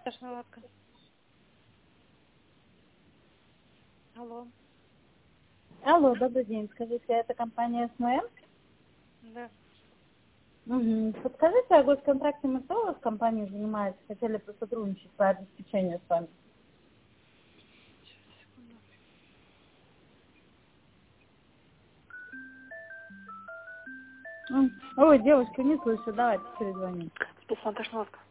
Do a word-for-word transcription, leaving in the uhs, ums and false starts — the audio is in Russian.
Беспонтажная лавка. Алло. Алло, добрый день. Скажите, это компания СММ? Да. Угу. Подскажите, о госконтракте мы кто с компанией занимается? Хотели бы сотрудничать по обеспечению с вами. Секунду. М. Ой, девушка, не слышу, давайте перезвоним. Беспонтажная лавка.